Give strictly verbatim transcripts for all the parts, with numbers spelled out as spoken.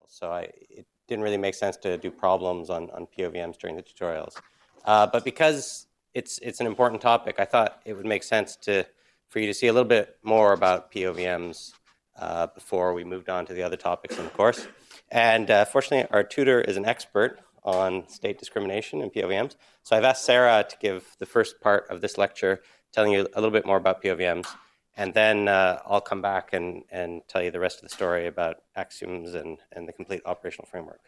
tutorials. So I, it didn't really make sense to do problems on, on P O V Ms during the tutorials. Uh, but because it's, it's an important topic, I thought it would make sense to, for you to see a little bit more about P O V Ms uh, before we moved on to the other topics in the course. And uh, fortunately, our tutor is an expert on state discrimination and P O V Ms. So I've asked Sarah to give the first part of this lecture, telling you a little bit more about P O V Ms. And then uh, I'll come back and, and tell you the rest of the story about axioms and, and the complete operational framework.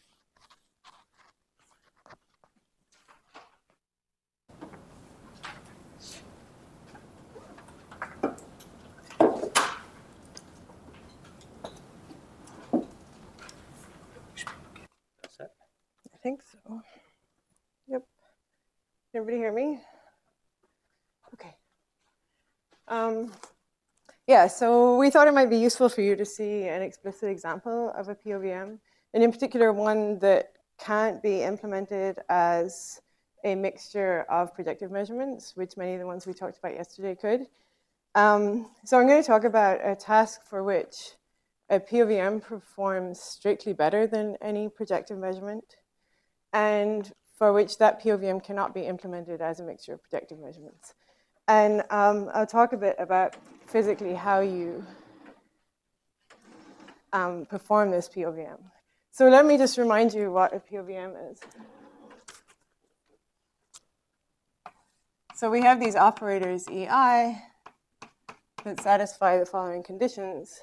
I think so. Yep. Can everybody hear me? Okay. Um, yeah, so we thought it might be useful for you to see an explicit example of a P O V M, and in particular one that can't be implemented as a mixture of predictive measurements, which many of the ones we talked about yesterday could. Um, so I'm going to talk about a task for which a P O V M performs strictly better than any projective measurement, and for which that P O V M cannot be implemented as a mixture of projective measurements. And um, I'll talk a bit about physically how you um, perform this P O V M. So let me just remind you what a P O V M is. So we have these operators E I that satisfy the following conditions.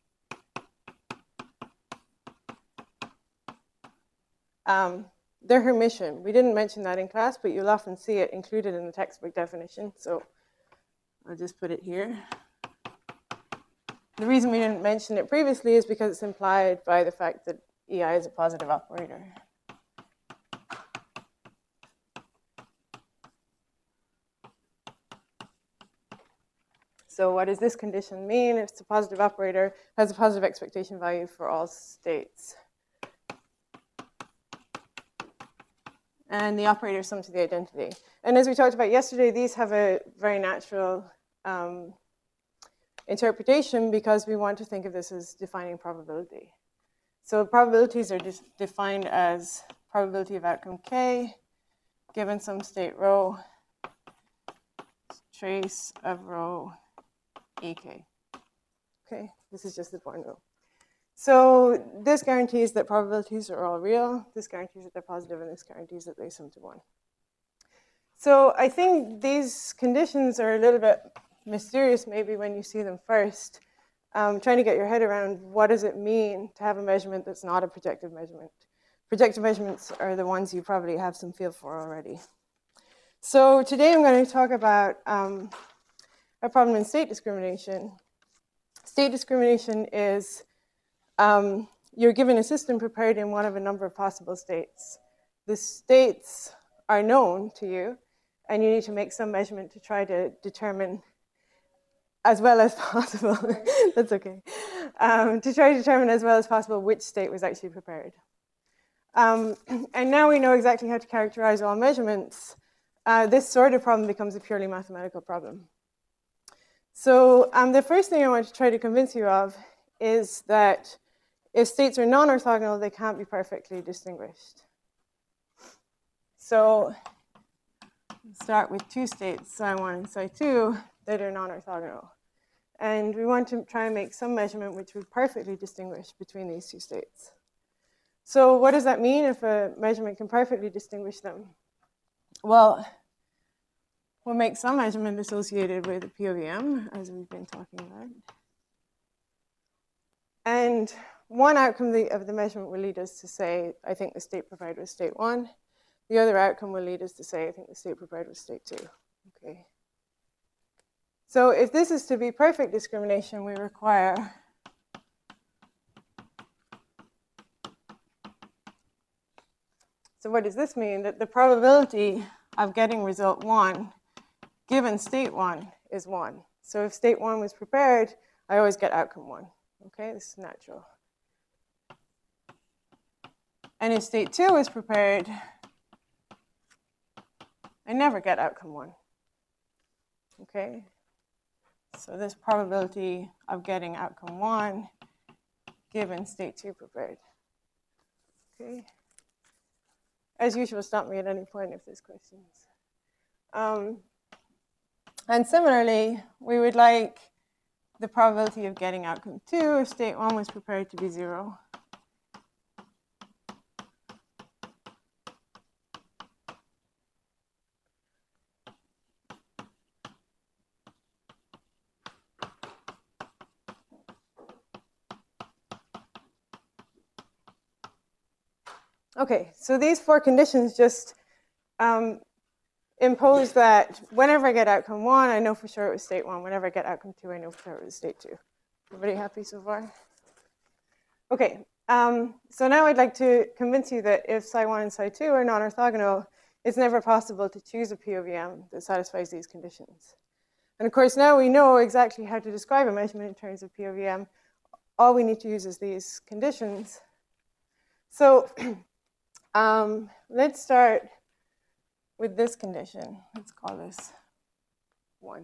Um, they're Hermitian. We didn't mention that in class, but you'll often see it included in the textbook definition. So I'll just put it here. The reason we didn't mention it previously is because it's implied by the fact that E I is a positive operator. So what does this condition mean? If it's a positive operator, has a positive expectation value for all states. And the operator sum to the identity. And as we talked about yesterday, these have a very natural um, interpretation because we want to think of this as defining probability. So probabilities are defined as probability of outcome K, given some state rho, trace of rho E K. Okay, this is just the Born rule. So this guarantees that probabilities are all real, this guarantees that they're positive, and this guarantees that they sum to one. So I think these conditions are a little bit mysterious maybe when you see them first, um, trying to get your head around what does it mean to have a measurement that's not a projective measurement. Projective measurements are the ones you probably have some feel for already. So today I'm going to talk about um, a problem in state discrimination. State discrimination is um, you're given a system prepared in one of a number of possible states. The states are known to you, and you need to make some measurement to try to determine as well as possible, that's okay, um, to try to determine as well as possible which state was actually prepared. Um, and now we know exactly how to characterize all measurements. Uh, this sort of problem becomes a purely mathematical problem. So um, the first thing I want to try to convince you of is that if states are non-orthogonal, they can't be perfectly distinguished. So start with two states, psi one and psi two, that are non-orthogonal. And we want to try and make some measurement which would perfectly distinguish between these two states. So what does that mean if a measurement can perfectly distinguish them? Well, we'll make some measurement associated with a P O V M, as we've been talking about. And one outcome of the measurement will lead us to say, I think the state prepared was state one. The other outcome will lead us to say, I think the state prepared was state two. Okay. So if this is to be perfect discrimination, we require so what does this mean? That the probability of getting result one given state one is one. So if state one was prepared, I always get outcome one. Okay, this is natural. And if state two is prepared, I never get outcome one. Okay, so this probability of getting outcome one given state two prepared. Okay. As usual, stop me at any point if there's questions. Um, and similarly, we would like the probability of getting outcome two if state one was prepared to be zero. Okay, so these four conditions just um, impose that whenever I get outcome one, I know for sure it was state one. Whenever I get outcome two, I know for sure it was state two. Everybody happy so far? Okay, um, so now I'd like to convince you that if psi one and psi two are non-orthogonal, it's never possible to choose a P O V M that satisfies these conditions. And of course, now we know exactly how to describe a measurement in terms of P O V M. All we need to use is these conditions. So um, let's start with this condition. Let's call this one.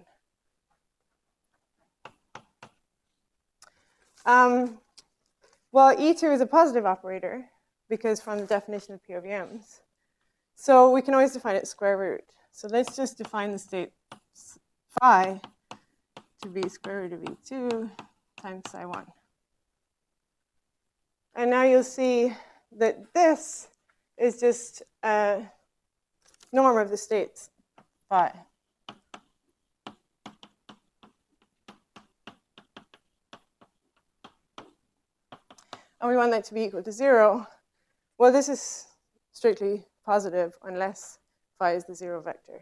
Um, well, E two is a positive operator because from the definition of P O V Ms. So we can always define its square root. So let's just define the state phi to be square root of E two times psi one. And now you'll see that this is just a norm of the states phi. And we want that to be equal to zero. Well, this is strictly positive unless phi is the zero vector.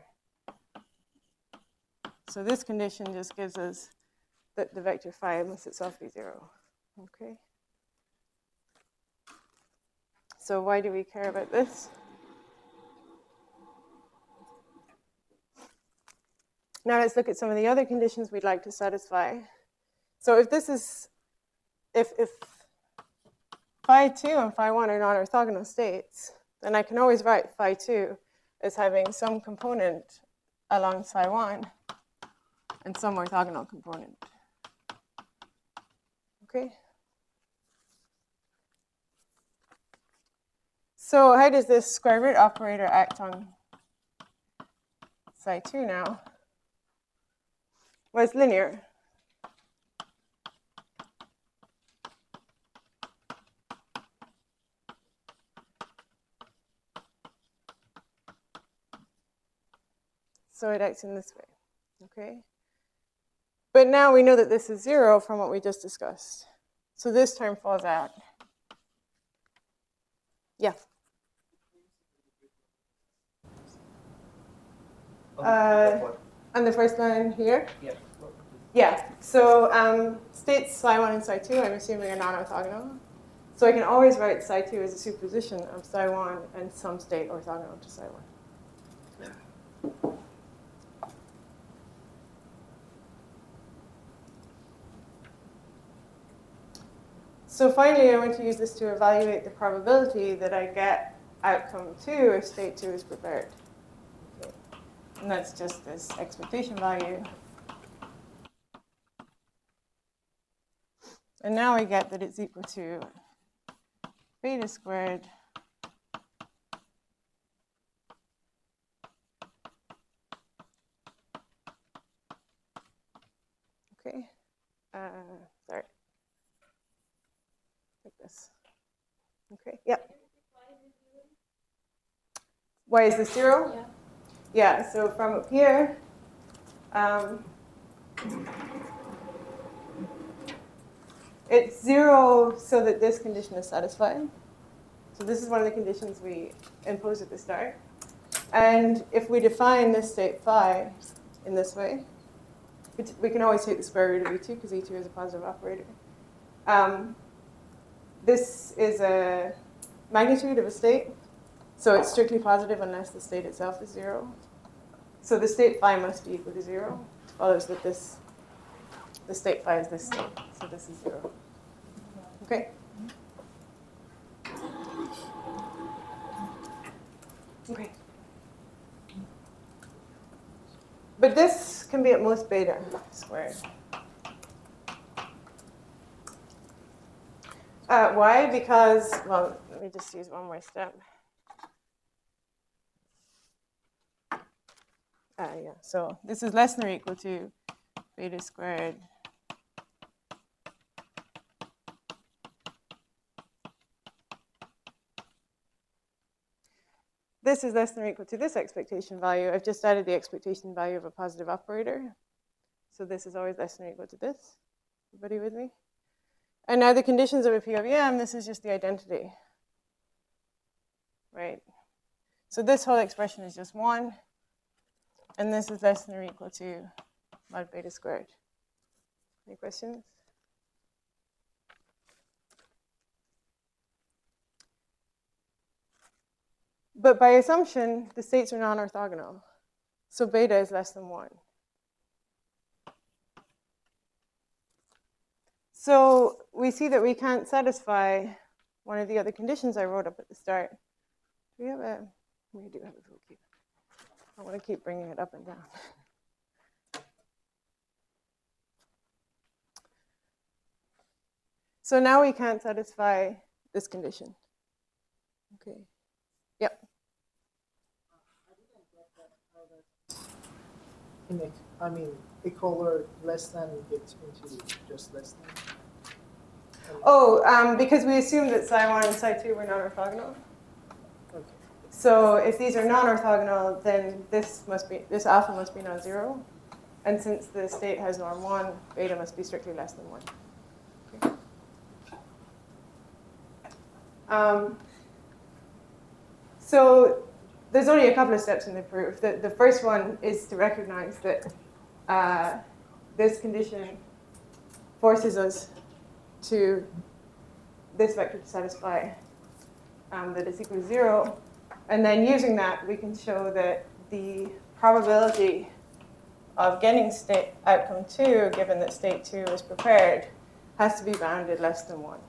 So this condition just gives us that the vector phi must itself be zero. Okay. So why do we care about this? Now let's look at some of the other conditions we'd like to satisfy. So if this is, if, if phi two and phi one are non-orthogonal states, then I can always write phi two as having some component along psi one and some orthogonal component. Okay? So how does this square root operator act on psi two now? Well, it's linear. So it acts in this way, okay? But now we know that this is zero from what we just discussed. So this term falls out. Yeah. Uh, on the first line here? Yeah. Yeah, so um, states psi one and psi two, I'm assuming, are non-orthogonal. So I can always write psi two as a superposition of psi one and some state orthogonal to psi one. So finally, I want to use this to evaluate the probability that I get outcome two if state two is prepared. Okay. And that's just this expectation value. And now we get that it's equal to beta squared okay. Uh, sorry. Like this. Okay, yep. Why is this zero? Yeah. Yeah, so from up here, um, it's zero so that this condition is satisfied. So this is one of the conditions we impose at the start. And if we define this state phi in this way, we can always take the square root of E two because E two is a positive operator. Um, this is a magnitude of a state. So it's strictly positive unless the state itself is zero. So the state phi must be equal to zero. It follows that this, the state phi is this state. So this is zero. Okay? Okay. But this can be at most beta squared. Uh, why? Because, well, let me just use one more step. Uh, yeah, so this is less than or equal to beta squared this is less than or equal to this expectation value. I've just added the expectation value of a positive operator. So this is always less than or equal to this. Everybody with me? And now the conditions of a P O V M, this is just the identity, right? So this whole expression is just one, and this is less than or equal to mod beta squared. Any questions? But by assumption, the states are non-orthogonal. So beta is less than one. So we see that we can't satisfy one of the other conditions I wrote up at the start. Do we have a, we do have a full cube. I want to keep bringing it up and down. So now we can't satisfy this condition. Okay. Yep. In a, I mean, equal or less than gets into just less than. Oh, um, because we assumed that psi one and psi two were non-orthogonal. Okay. So if these are non-orthogonal, then this must be this alpha must be non-zero, and since the state has norm one, beta must be strictly less than one. Okay. Um, so there's only a couple of steps in the proof. The, the first one is to recognize that uh, this condition forces us to this vector to satisfy um, that it's equal to zero. And then using that, we can show that the probability of getting state outcome two, given that state two is prepared, has to be bounded less than one.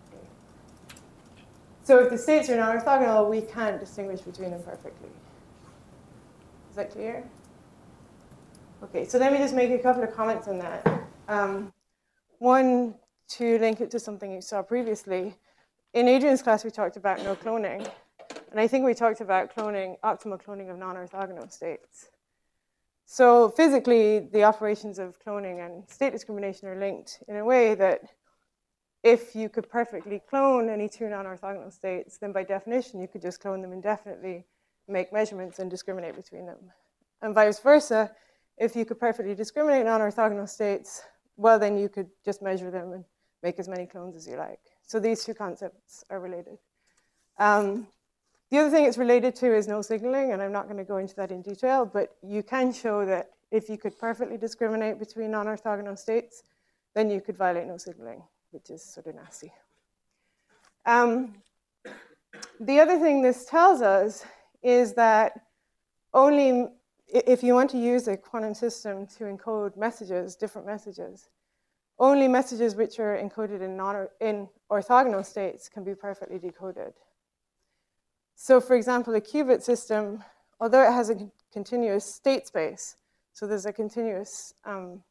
So if the states are non-orthogonal, we can't distinguish between them perfectly. Is that clear? Okay, so let me just make a couple of comments on that. Um, one, to link it to something you saw previously. In Adrian's class, we talked about no cloning. And I think we talked about cloning, optimal cloning of non-orthogonal states. So physically, the operations of cloning and state discrimination are linked in a way that if you could perfectly clone any two non-orthogonal states, then by definition, you could just clone them indefinitely, make measurements, and discriminate between them. And vice versa, if you could perfectly discriminate non-orthogonal states, well, then you could just measure them and make as many clones as you like. So these two concepts are related. Um, the other thing it's related to is no signaling, and I'm not going to go into that in detail, but you can show that if you could perfectly discriminate between non-orthogonal states, then you could violate no signaling, which is sort of nasty. Um, the other thing this tells us is that only if you want to use a quantum system to encode messages, different messages, only messages which are encoded in, non in orthogonal states can be perfectly decoded. So for example, a qubit system, although it has a continuous state space, so there's a continuous um,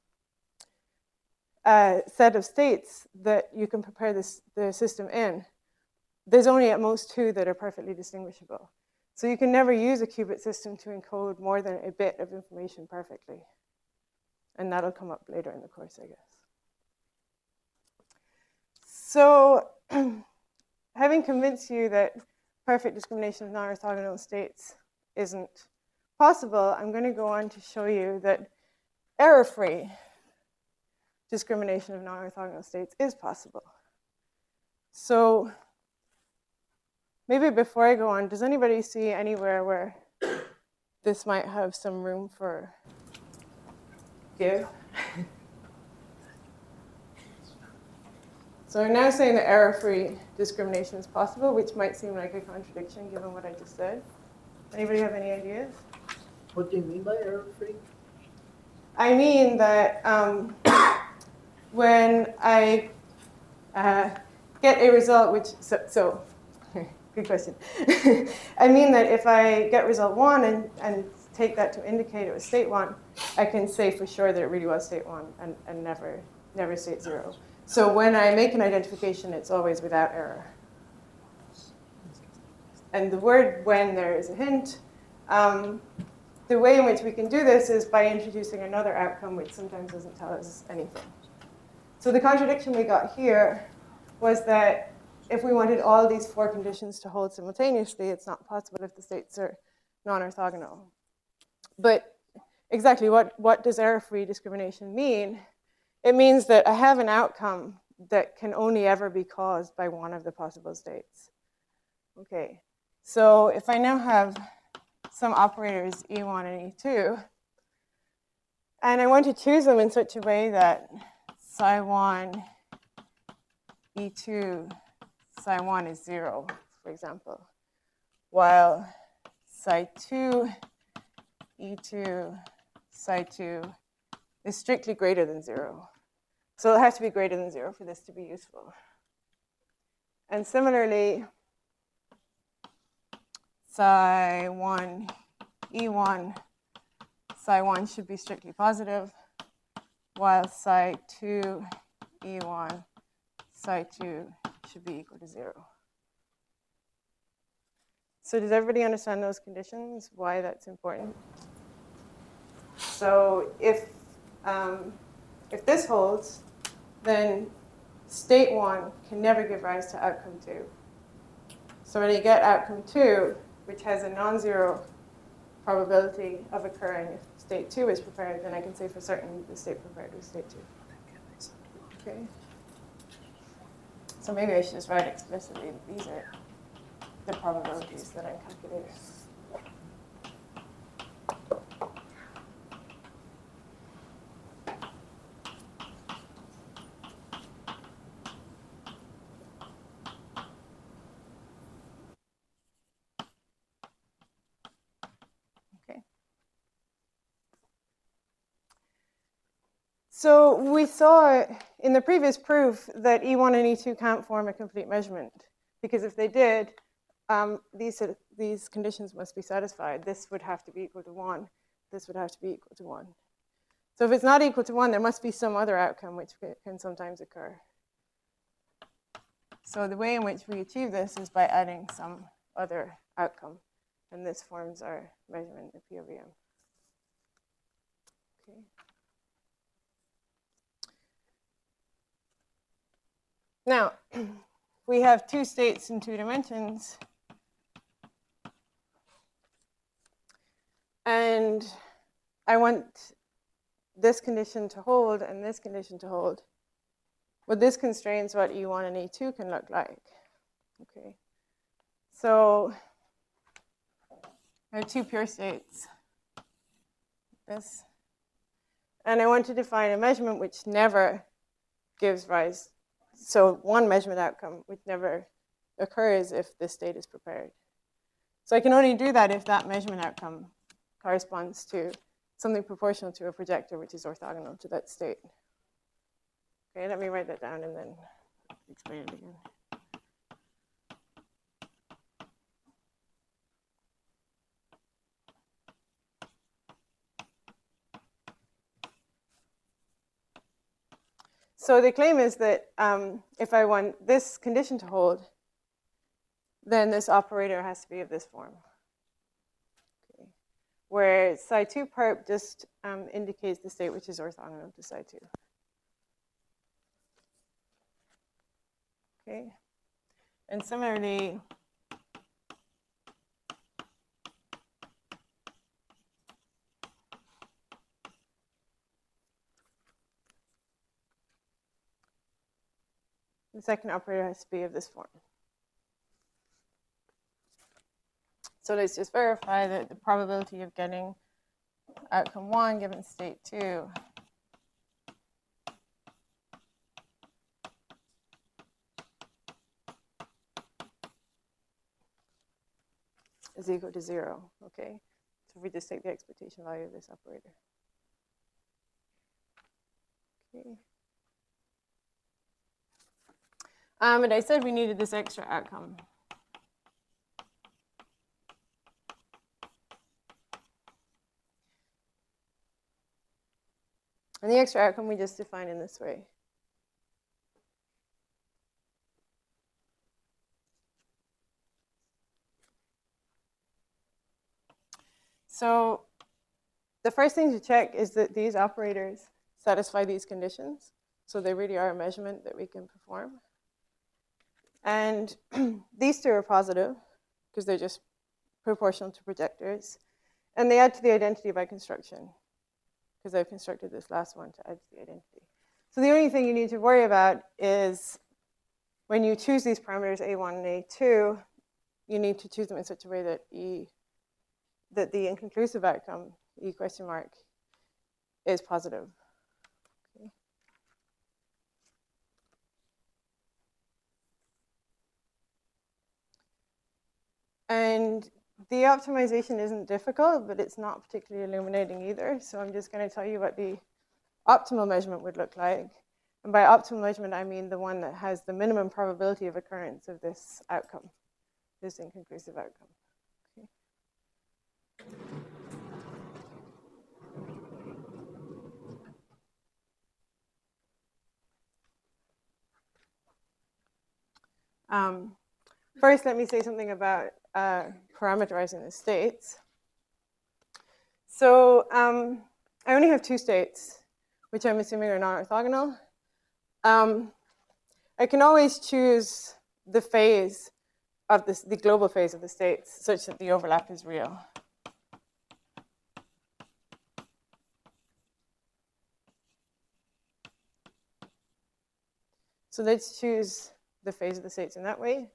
uh, set of states that you can prepare this, the system in, there's only at most two that are perfectly distinguishable. So you can never use a qubit system to encode more than a bit of information perfectly. And that'll come up later in the course, I guess. So having convinced you that perfect discrimination of non-orthogonal states isn't possible, I'm going to go on to show you that error-free discrimination of non-orthogonal states is possible. So maybe before I go on, does anybody see anywhere where this might have some room for give? So I'm now saying that error-free discrimination is possible, which might seem like a contradiction given what I just said. Anybody have any ideas? What do you mean by error-free? I mean that um, when I uh, get a result which, so, so good question. I mean that if I get result one and, and take that to indicate it was state one, I can say for sure that it really was state one and, and never, never state zero. So when I make an identification, it's always without error. And the word when there is a hint. Um, the way in which we can do this is by introducing another outcome, which sometimes doesn't tell us anything. So the contradiction we got here was that if we wanted all these four conditions to hold simultaneously, it's not possible if the states are non-orthogonal. But exactly what, what does error-free discrimination mean? It means that I have an outcome that can only ever be caused by one of the possible states. Okay, so if I now have some operators E one and E two, and I want to choose them in such a way that psi one, E two, psi one is zero, for example, while psi two, E two, psi two is strictly greater than zero. So it has to be greater than zero for this to be useful. And similarly, psi one, E one, psi one should be strictly positive, while psi two, E one, psi two should be equal to zero. So does everybody understand those conditions, why that's important? So if, um, if this holds, then state one can never give rise to outcome two. So when you get outcome two, which has a non-zero probability of occurring if state two is prepared, then I can say for certain the state prepared was state two. Okay. So maybe I should just write explicitly that these are the probabilities that I'm calculating. Okay. So we saw in the previous proof that E one and E two can't form a complete measurement, because if they did, um, these, these conditions must be satisfied. This would have to be equal to one. This would have to be equal to one. So if it's not equal to one, there must be some other outcome which can sometimes occur. So the way in which we achieve this is by adding some other outcome. And this forms our measurement of P O V M. Okay. Now, we have two states in two dimensions. And I want this condition to hold and this condition to hold. Well, this constrains what E one and E two can look like. Okay. So I have two pure states. This. And I want to define a measurement which never gives rise. So one measurement outcome which never occurs if this state is prepared. So I can only do that if that measurement outcome corresponds to something proportional to a projector which is orthogonal to that state. Okay, let me write that down and then explain it again. So the claim is that um, if I want this condition to hold, then this operator has to be of this form. Okay. Where psi two perp just um, indicates the state which is orthogonal to psi two. Okay. And similarly, the second operator has to be of this form. So let's just verify that the probability of getting outcome one given state two is equal to zero. Okay. So if we just take the expectation value of this operator. Okay. Um, and I said we needed this extra outcome. And the extra outcome we just define in this way. So the first thing to check is that these operators satisfy these conditions. So they really are a measurement that we can perform. And these two are positive because they're just proportional to projectors. And they add to the identity by construction because I've constructed this last one to add to the identity. So the only thing you need to worry about is when you choose these parameters A one and A two, you need to choose them in such a way that E, that the inconclusive outcome, E question mark, is positive. Okay. And the optimization isn't difficult, but it's not particularly illuminating either. So I'm just going to tell you what the optimal measurement would look like. And by optimal measurement, I mean the one that has the minimum probability of occurrence of this outcome, this inconclusive outcome. Okay. Um, first, let me say something about uh, parameterizing the states. So um, I only have two states, which I'm assuming are non-orthogonal. Um, I can always choose the phase of this, the global phase of the states such that the overlap is real. So let's choose the phase of the states in that way.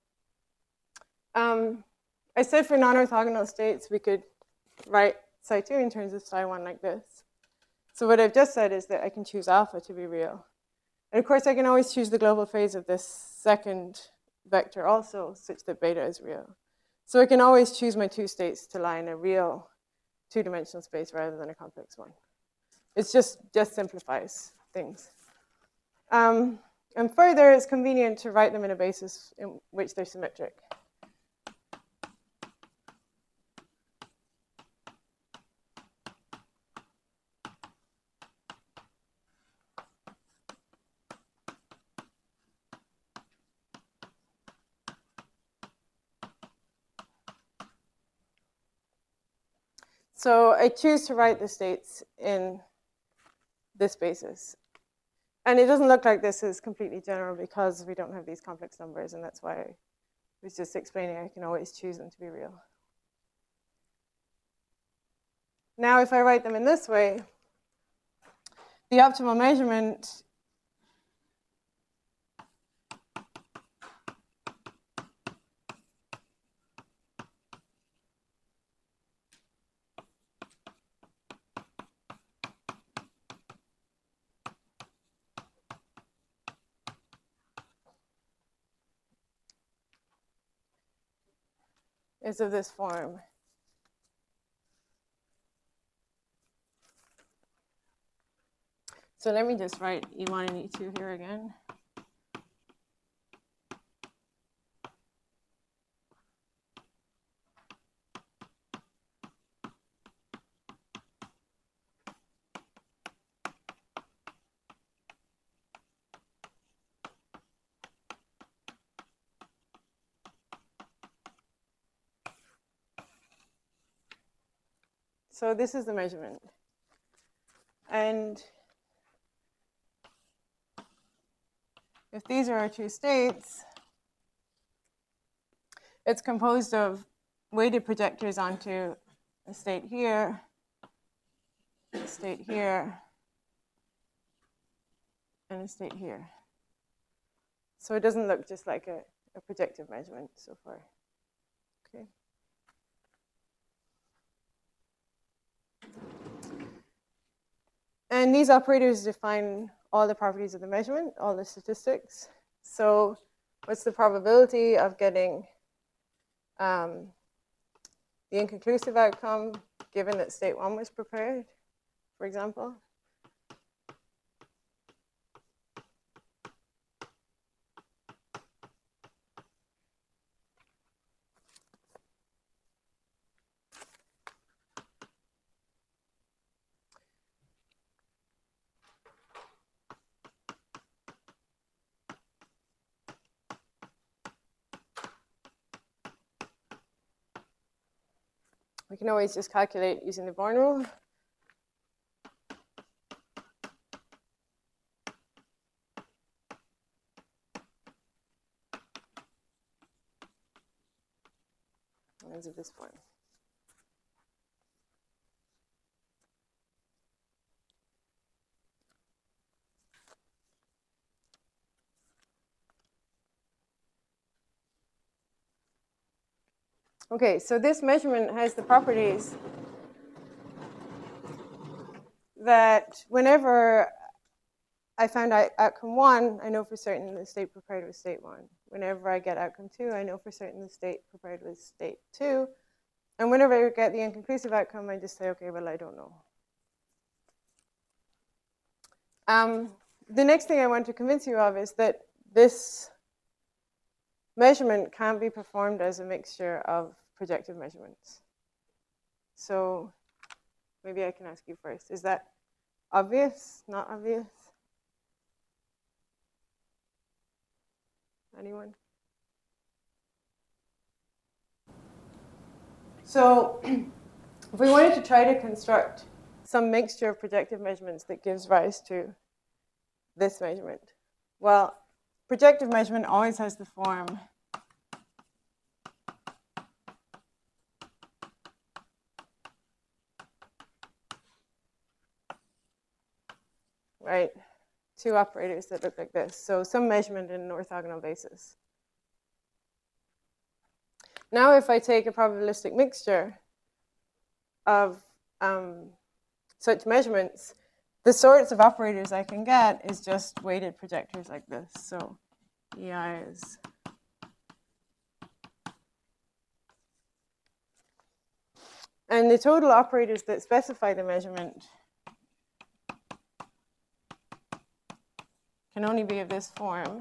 Um, I said for non-orthogonal states, we could write psi two in terms of psi one like this. So what I've just said is that I can choose alpha to be real. And of course, I can always choose the global phase of this second vector also, such that beta is real. So I can always choose my two states to lie in a real two-dimensional space rather than a complex one. It's just, just simplifies things. Um, and further, it's convenient to write them in a basis in which they're symmetric. So I choose to write the states in this basis. And it doesn't look like this is completely general because we don't have these complex numbers, and that's why I was just explaining I can always choose them to be real. Now, if I write them in this way, the optimal measurement is of this form. So let me just write E one and E two here again. So this is the measurement. And if these are our two states, it's composed of weighted projectors onto a state here, a state here, and a state here. So it doesn't look just like a, a projective measurement so far. Okay. And these operators define all the properties of the measurement, all the statistics. So what's the probability of getting um, the inconclusive outcome given that state one was prepared, for example? we can always just calculate using the Born rule. Lines of this form. Okay, so this measurement has the properties that whenever I found out outcome one, I know for certain the state prepared with state one. Whenever I get outcome two, I know for certain the state prepared with state two. And whenever I get the inconclusive outcome, I just say, okay, well, I don't know. Um, the next thing I want to convince you of is that this measurement can be performed as a mixture of projective measurements. So maybe I can ask you first, is that obvious, not obvious? Anyone? So if we wanted to try to construct some mixture of projective measurements that gives rise to this measurement, well, projective measurement always has the form right? Two operators that look like this. So some measurement in an orthogonal basis. Now if I take a probabilistic mixture of um, such measurements, the sorts of operators I can get is just weighted projectors like this. So E I is and the total operators that specify the measurement can only be of this form.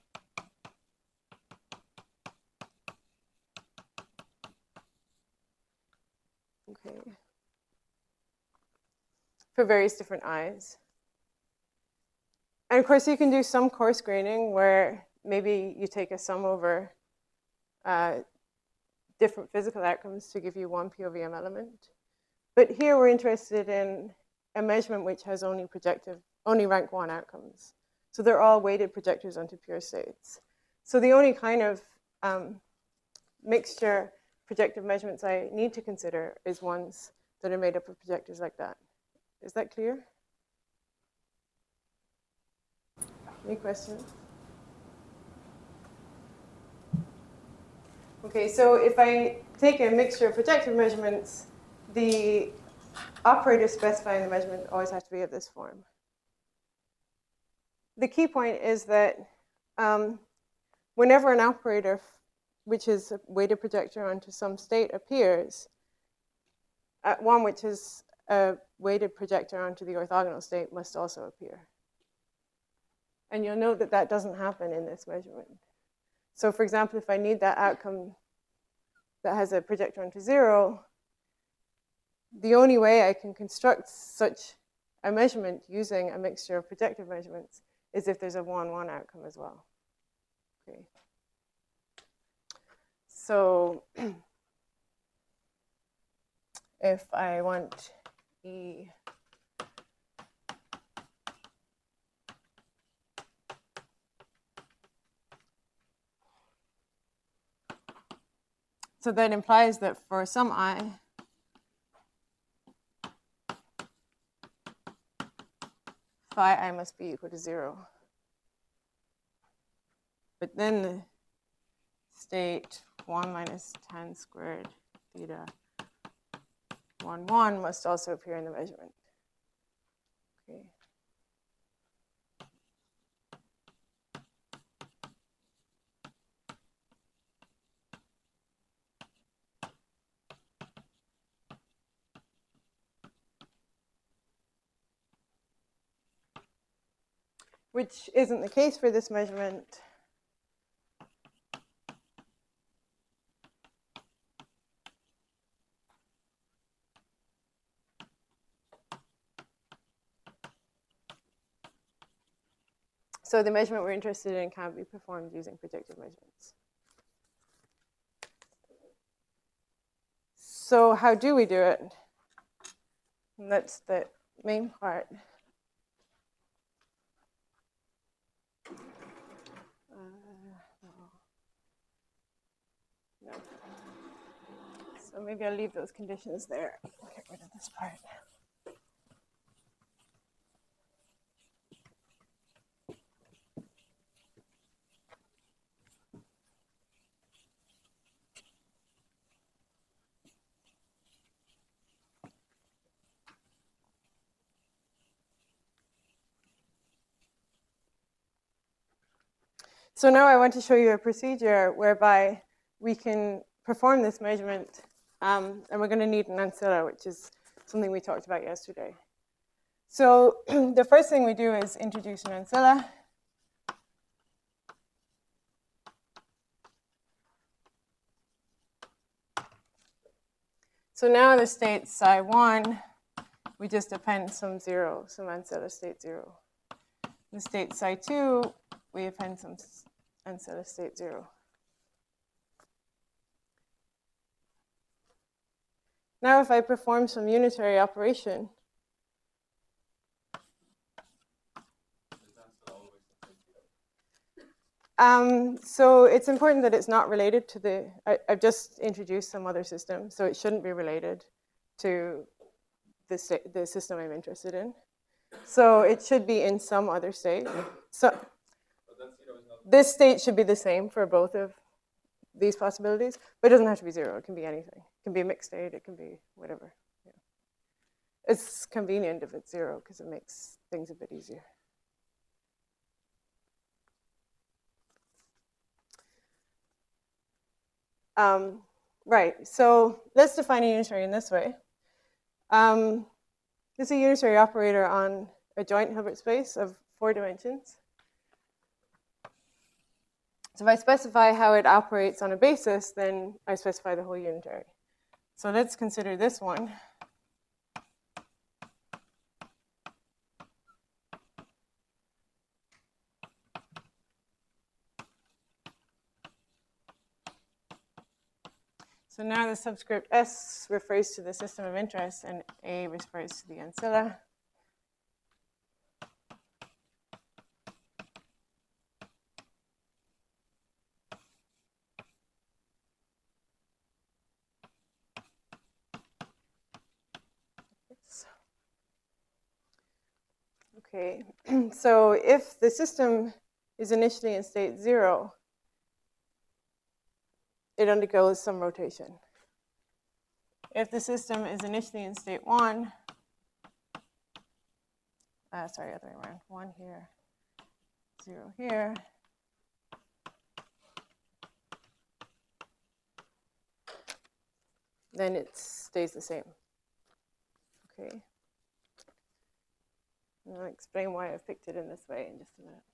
Okay. For various different i's. And of course, you can do some coarse graining where maybe you take a sum over uh, different physical outcomes to give you one P O V M element. But here we're interested in a measurement which has only projective, only rank one outcomes. So they're all weighted projectors onto pure states. So the only kind of um, mixture projective measurements I need to consider is ones that are made up of projectors like that. Is that clear? Any questions? Okay, so if I take a mixture of projective measurements, the operator specifying the measurement always has to be of this form. The key point is that um, whenever an operator, which is a weighted projector onto some state, appears, uh, one which is a weighted projector onto the orthogonal state must also appear. And you'll note that that doesn't happen in this measurement. So for example, if I need that outcome that has a projector onto zero, the only way I can construct such a measurement using a mixture of projective measurements is if there's a one one outcome as well. Okay. So if I want E so that implies that for some I, phi I must be equal to zero. But then the state one minus tan squared theta one one must also appear in the measurement. Okay. Which isn't the case for this measurement. So the measurement we're interested in can't be performed using projective measurements. so how do we do it? And that's the main part. Uh, no. No. So maybe I'll leave those conditions there. Get rid of this part. So now I want to show you a procedure whereby we can perform this measurement, um, and we're going to need an ancilla, which is something we talked about yesterday. So the first thing we do is introduce an ancilla. So now the state psi one, we just append some zero, some ancilla state zero. The state psi two, we append some ancilla state zero. Now if I perform some unitary operation, um, so it's important that it's not related to the, I, I've just introduced some other system, so it shouldn't be related to the, the system I'm interested in. So it should be in some other state. So this state should be the same for both of these possibilities, but it doesn't have to be zero. It can be anything. It can be a mixed state. It can be whatever. Yeah. It's convenient if it's zero because it makes things a bit easier. Um, right, so let's define a unitary in this way. Um, this is a unitary operator on a joint Hilbert space of four dimensions. So if I specify how it operates on a basis, then I specify the whole unitary. So let's consider this one. So now the subscript S refers to the system of interest, and A refers to the ancilla. Okay, so if the system is initially in state zero, it undergoes some rotation. If the system is initially in state one, uh, sorry, other way around, one here, zero here, then it stays the same. Okay. And I'll explain why I've picked it in this way in just a minute.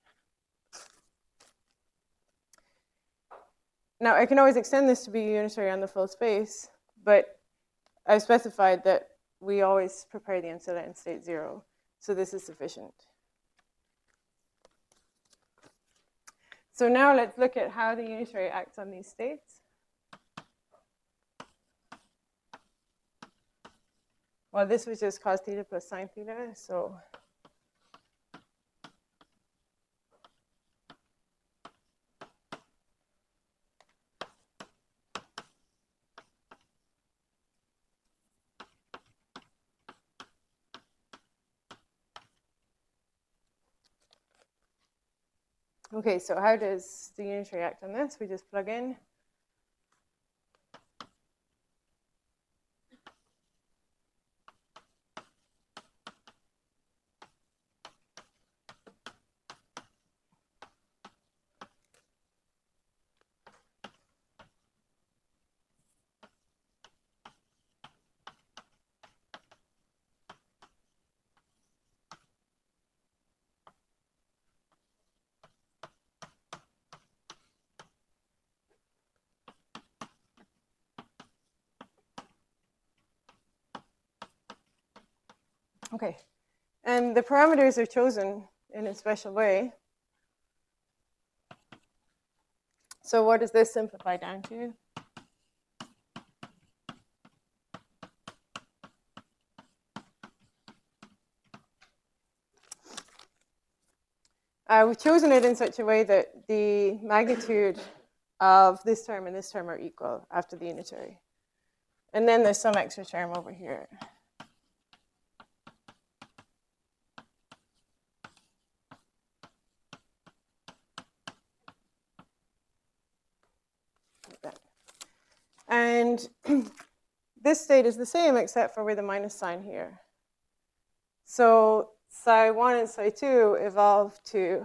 Now, I can always extend this to be unitary on the full space, but I've specified that we always prepare the ancilla in state zero, so this is sufficient. So now let's look at how the unitary acts on these states. Well, this was just cos theta plus sine theta, so okay, so how does the unitary act on this? We just plug in. Okay, and the parameters are chosen in a special way. So what does this simplify down to? Uh, we've chosen it in such a way that the magnitude of this term and this term are equal after the unitary. And then there's some extra term over here. Like that. And this state is the same except for with a minus sign here. So psi one and psi two evolve to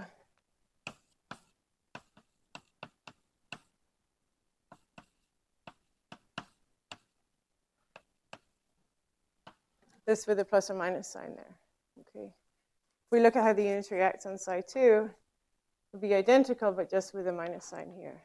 this with a plus or minus sign there. Okay. If we look at how the unitary acts on psi two, it would be identical, but just with a minus sign here.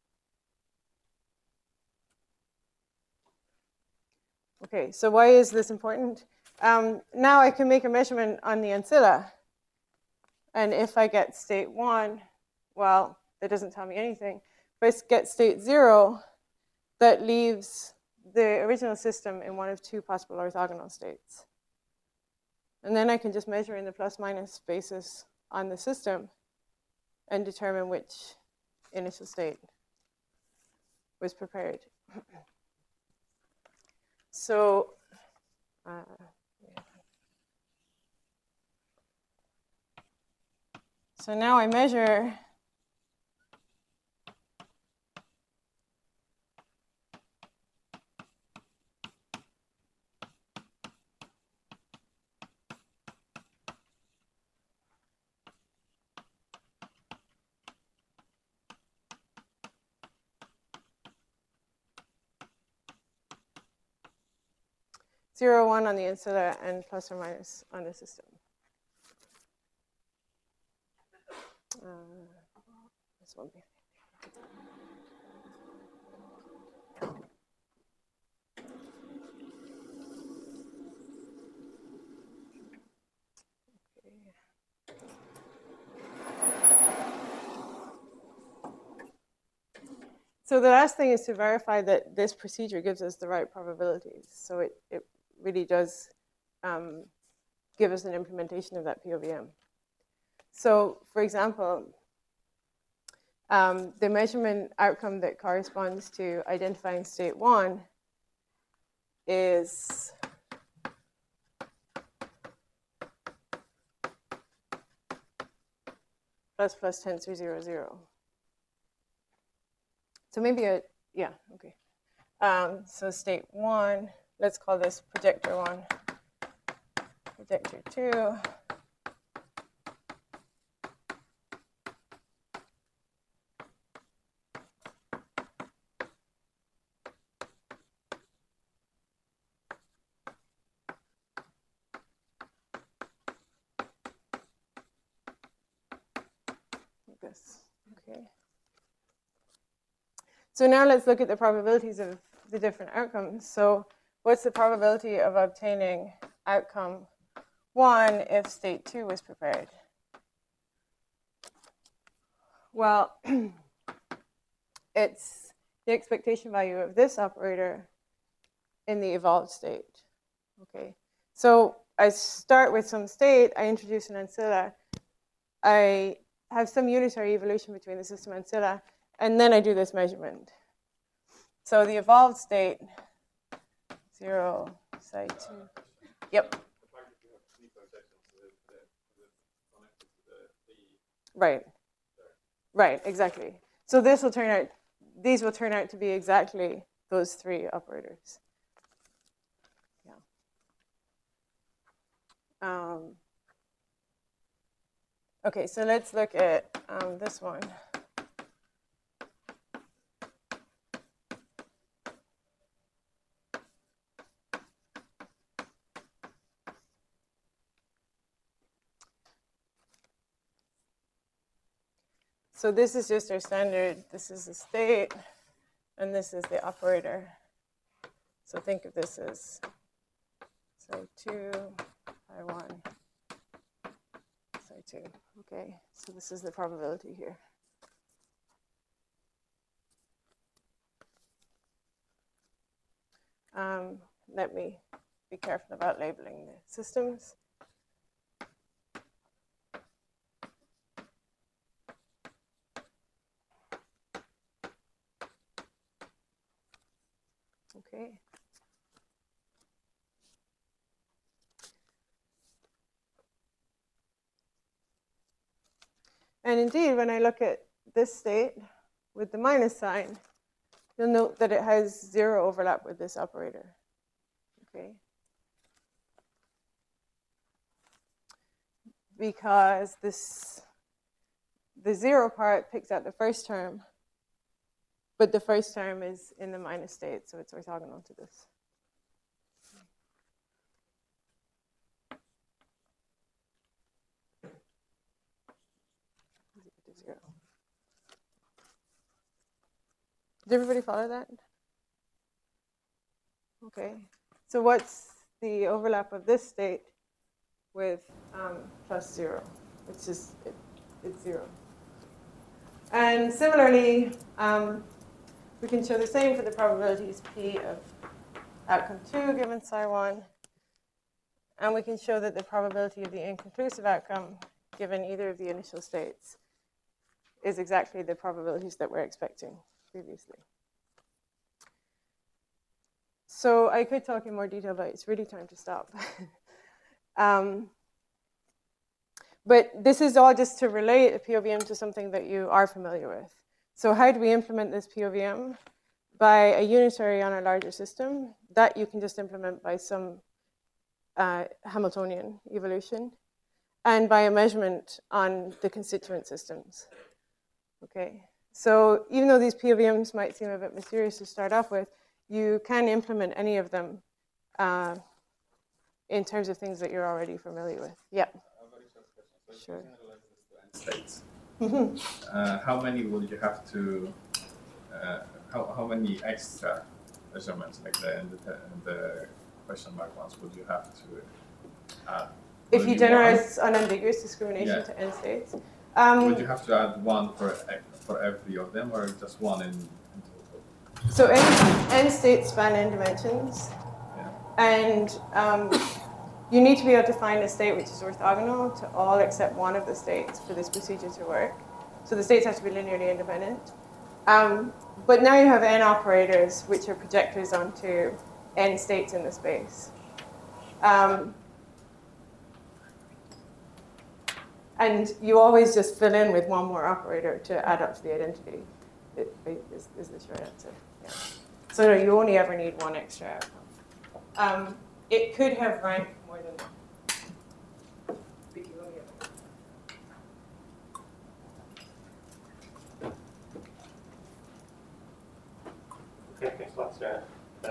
Okay, so why is this important? Um, now I can make a measurement on the ancilla. And if I get state one, well, that doesn't tell me anything. If I get state zero, that leaves the original system in one of two possible orthogonal states. And then I can just measure in the plus minus basis on the system and determine which initial state was prepared. So, uh, yeah. So now I measure zero, one on the ancilla and plus or minus on the system. Uh, this one. So the last thing is to verify that this procedure gives us the right probabilities. So it, it really does um, give us an implementation of that P O V M. So for example, um, the measurement outcome that corresponds to identifying state one is plus plus tensor zero, zero. So maybe a, yeah, okay. Um, so state one, let's call this projector one, projector two. Like this, okay. So now let's look at the probabilities of the different outcomes. So what's the probability of obtaining outcome one if state two was prepared? Well, it's the expectation value of this operator in the evolved state. Okay, so I start with some state, I introduce an ancilla, I have some unitary evolution between the system and ancilla, and then I do this measurement. So the evolved state, zero, psi two. Yep. Right. Right, exactly. So this will turn out, these will turn out to be exactly those three operators. Yeah. Um, okay, so let's look at um, this one. So this is just our standard, this is the state, and this is the operator. So think of this as psi two, psi one, psi two. Okay, so this is the probability here. Um, let me be careful about labeling the systems. Okay. And indeed, when I look at this state with the minus sign, you'll note that it has zero overlap with this operator. Okay. Because this, the zero part picks out the first term, but the first term is in the minus state, so it's orthogonal to this. Zero. Did everybody follow that? Okay. So what's the overlap of this state with um, plus zero? It's just, it, it's zero. And similarly, um, we can show the same for the probabilities P of outcome two given psi one. And we can show that the probability of the inconclusive outcome given either of the initial states is exactly the probabilities that we're expecting previously. So I could talk in more detail, but it's really time to stop. um, but this is all just to relate a P O V M to something that you are familiar with. So how do we implement this P O V M? By a unitary on a larger system that you can just implement by some uh, Hamiltonian evolution, and by a measurement on the constituent systems. Okay, so even though these P O V Ms might seem a bit mysterious to start off with, you can implement any of them uh, in terms of things that you're already familiar with. Yeah. Sure. States. Mm-hmm. uh, how many would you have to? Uh, how how many extra measurements, like the in the, in the question mark ones, would you have to add? If you generalize unambiguous discrimination yeah. to n states, um, would you have to add one for for every of them, or just one in, in total? So n, n states span n dimensions, yeah. and um, you need to be able to find a state which is orthogonal to all except one of the states for this procedure to work. So the states have to be linearly independent. Um, but now you have n operators, which are projectors onto n states in the space. Um, and you always just fill in with one more operator to add up to the identity, it, it is, is the short answer. Yeah. So no, you only ever need one extra outcome. Um, it could have rank more than one. But you only have one. Okay, thanks a lot, Sarah. Um,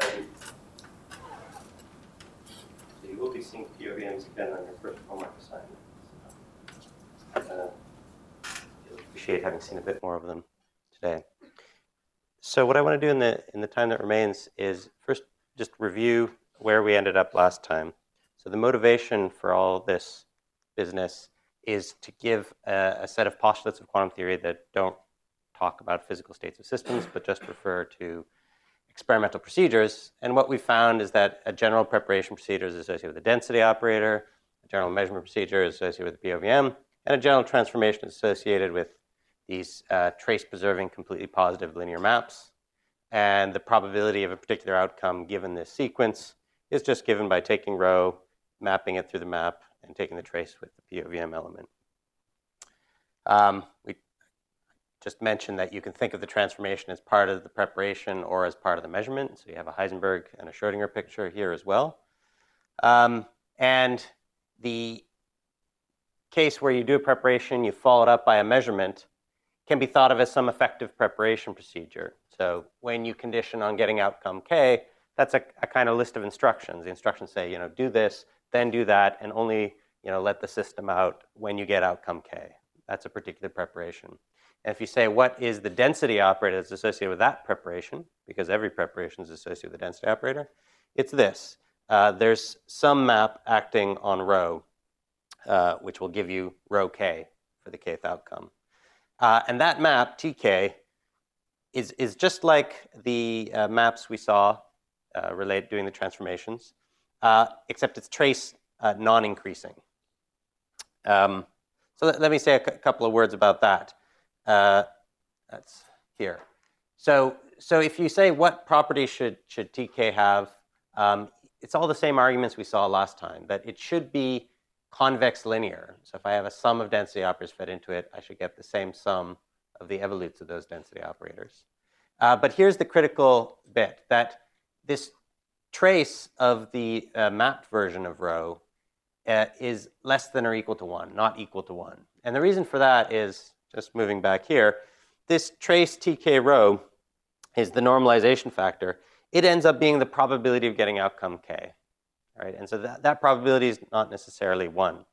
so you will be seeing P O V Ms again on your first homework assignment. Uh, you'll appreciate having seen a bit more of them today. So what I want to do in the in the time that remains is first just review where we ended up last time. So the motivation for all this business is to give a, a set of postulates of quantum theory that don't talk about physical states of systems, but just refer to experimental procedures. And what we found is that a general preparation procedure is associated with a density operator, a general measurement procedure is associated with a P O V M, and a general transformation is associated with these uh, trace-preserving, completely positive linear maps. And the probability of a particular outcome given this sequence is just given by taking rho, mapping it through the map, and taking the trace with the P O V M element. Um, we just mentioned that you can think of the transformation as part of the preparation or as part of the measurement. So you have a Heisenberg and a Schrodinger picture here as well. Um, and the case where you do a preparation, you follow it up by a measurement, can be thought of as some effective preparation procedure. So when you condition on getting outcome K, that's a, a kind of list of instructions. The instructions say, you know, do this, then do that, and only, you know, let the system out when you get outcome K. That's a particular preparation. And if you say, what is the density operator that's associated with that preparation, because every preparation is associated with a density operator, it's this. Uh, there's some map acting on rho, uh, which will give you rho K for the kth outcome. Uh, and that map, T K, is, is just like the uh, maps we saw uh, related doing the transformations, uh, except it's trace uh, non-increasing. Um, so let, let me say a couple of words about that. Uh, that's here. So so if you say what property should, should T K have, um, it's all the same arguments we saw last time, that it should be convex linear. So if I have a sum of density operators fed into it, I should get the same sum of the evolutes of those density operators. Uh, but here's the critical bit, that this trace of the uh, mapped version of rho uh, is less than or equal to one, not equal to one. And the reason for that is, just moving back here, this trace T K rho is the normalization factor. It ends up being the probability of getting outcome K. Right? And so that, that probability is not necessarily one.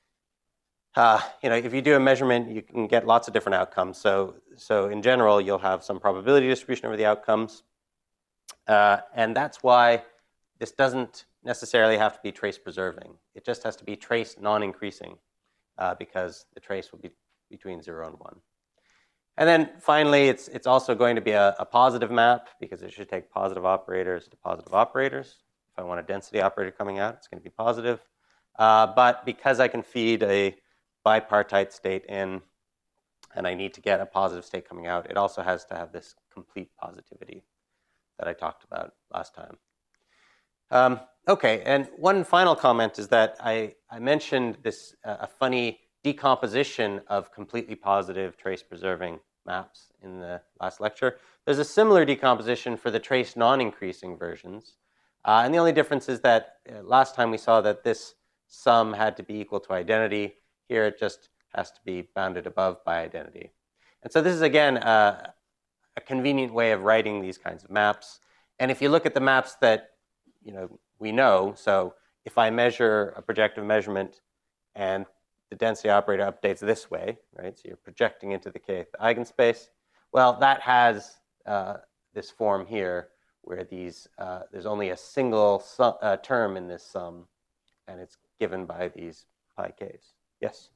Uh, you know, if you do a measurement, you can get lots of different outcomes. So, so in general, you'll have some probability distribution over the outcomes. Uh, and that's why this doesn't necessarily have to be trace preserving. It just has to be trace non-increasing uh, because the trace will be between zero and one. And then finally, it's, it's also going to be a, a positive map because it should take positive operators to positive operators. If I want a density operator coming out, it's going to be positive. Uh, but because I can feed a bipartite state in, and I need to get a positive state coming out, it also has to have this complete positivity that I talked about last time. Um, okay, and one final comment is that I, I mentioned this uh, a funny decomposition of completely positive trace preserving maps in the last lecture. There's a similar decomposition for the trace non-increasing versions. Uh, and the only difference is that uh, last time we saw that this sum had to be equal to identity. Here it just has to be bounded above by identity. And so this is, again, uh, a convenient way of writing these kinds of maps. And if you look at the maps that you know we know, so if I measure a projective measurement and the density operator updates this way, right? So you're projecting into the kth eigenspace. Well, that has uh, this form here where these, uh, there's only a single sum, uh, term in this sum, and it's given by these pi k's. Yes?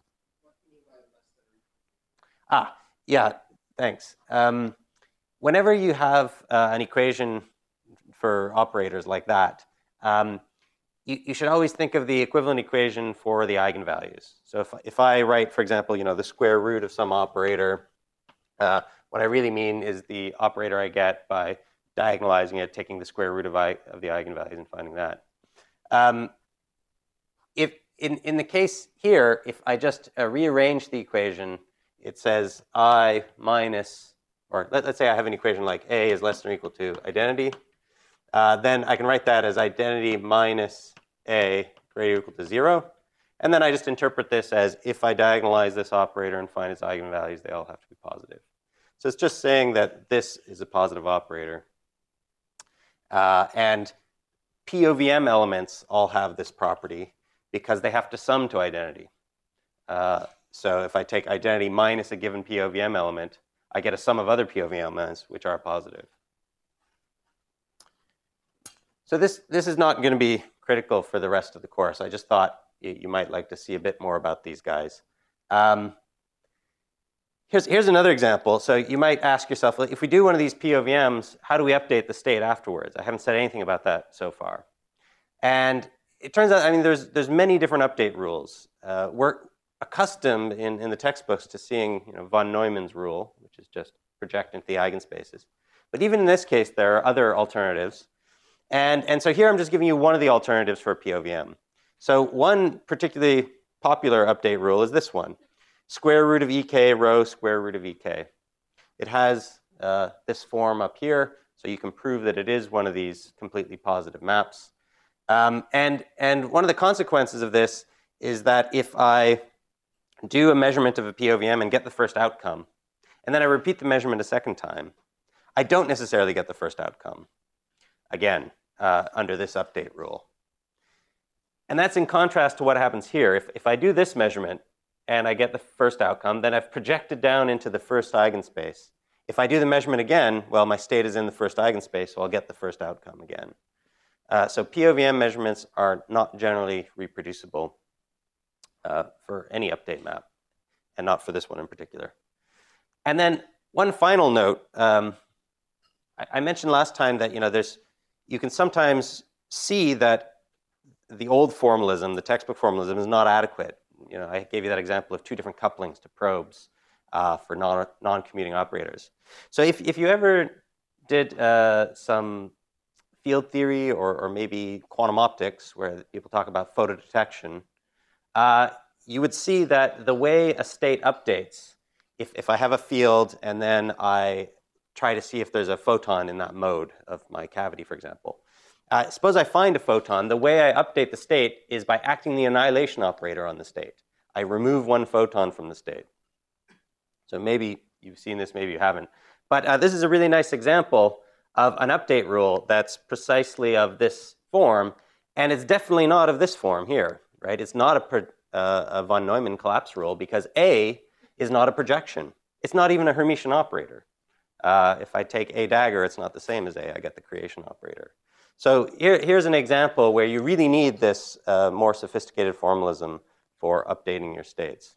Ah, yeah, thanks. Um, whenever you have uh, an equation for operators like that, um, you, you should always think of the equivalent equation for the eigenvalues. So if, if I write, for example, you know, the square root of some operator, uh, what I really mean is the operator I get by diagonalizing it, taking the square root of, I, of the eigenvalues and finding that. Um, if in, in the case here, if I just uh, rearrange the equation, it says I minus, or let, let's say I have an equation like A is less than or equal to identity. Uh, then I can write that as identity minus A greater or equal to zero. And then I just interpret this as if I diagonalize this operator and find its eigenvalues, they all have to be positive. So it's just saying that this is a positive operator. Uh, and P O V M elements all have this property because they have to sum to identity. Uh, so if I take identity minus a given P O V M element, I get a sum of other P O V M elements which are positive. So this, this is not going to be critical for the rest of the course. I just thought you, you might like to see a bit more about these guys. Um, here's, here's another example. So you might ask yourself, if we do one of these P O V Ms, how do we update the state afterwards? I haven't said anything about that so far. And it turns out, I mean, there's, there's many different update rules. Uh, we're accustomed in, in the textbooks to seeing you know, von Neumann's rule, which is just project into the eigenspaces. But even in this case, there are other alternatives. And, and so here I'm just giving you one of the alternatives for a P O V M. So one particularly popular update rule is this one. Square root of E K rho square root of E K. It has uh, this form up here, so you can prove that it is one of these completely positive maps. Um, and, and one of the consequences of this is that if I do a measurement of a P O V M and get the first outcome, and then I repeat the measurement a second time, I don't necessarily get the first outcome. Again, uh, under this update rule. And that's in contrast to what happens here. If, if I do this measurement and I get the first outcome, then I've projected down into the first eigenspace. If I do the measurement again, well, my state is in the first eigenspace, so I'll get the first outcome again. Uh, so P O V M measurements are not generally reproducible uh, for any update map, and not for this one in particular. And then one final note. Um, I, I mentioned last time that you know there's you can sometimes see that the old formalism, the textbook formalism, is not adequate. You know, I gave you that example of two different couplings to probes uh, for non, non-commuting operators. So if, if you ever did uh, some field theory or, or maybe quantum optics, where people talk about photodetection, uh, you would see that the way a state updates, if, if I have a field and then I try to see if there's a photon in that mode of my cavity, for example. Uh, suppose I find a photon. The way I update the state is by acting the annihilation operator on the state. I remove one photon from the state. So maybe you've seen this, maybe you haven't. But uh, this is a really nice example of an update rule that's precisely of this form. And it's definitely not of this form here, right? It's not a, pro uh, a von Neumann collapse rule because A is not a projection. It's not even a Hermitian operator. Uh, if I take A dagger, it's not the same as A. I get the creation operator. So here, here's an example where you really need this uh, more sophisticated formalism for updating your states.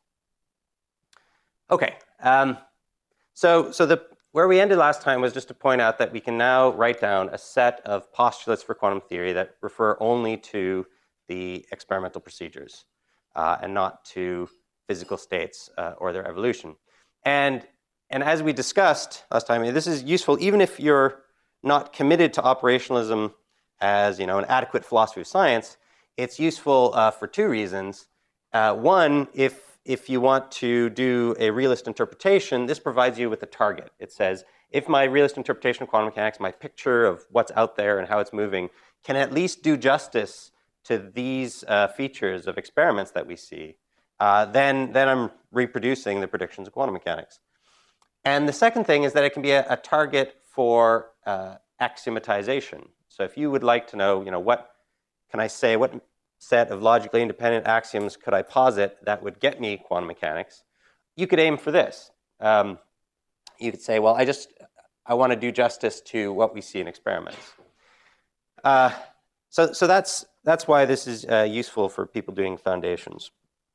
Okay, um, so, so the, where we ended last time was just to point out that we can now write down a set of postulates for quantum theory that refer only to the experimental procedures uh, and not to physical states uh, or their evolution. And, and as we discussed last time, this is useful even if you're not committed to operationalism as, you know, an adequate philosophy of science. It's useful uh, for two reasons. Uh, one, if, if you want to do a realist interpretation, this provides you with a target. It says, if my realist interpretation of quantum mechanics, my picture of what's out there and how it's moving, can at least do justice to these uh, features of experiments that we see, uh, then, then I'm reproducing the predictions of quantum mechanics. And the second thing is that it can be a, a target for uh, axiomatization. So if you would like to know, you know, what can I say, what set of logically independent axioms could I posit that would get me quantum mechanics, you could aim for this. Um, you could say, well, I just, I want to do justice to what we see in experiments. Uh, so, so that's, that's why this is uh, useful for people doing foundations.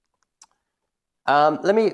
Um, let me,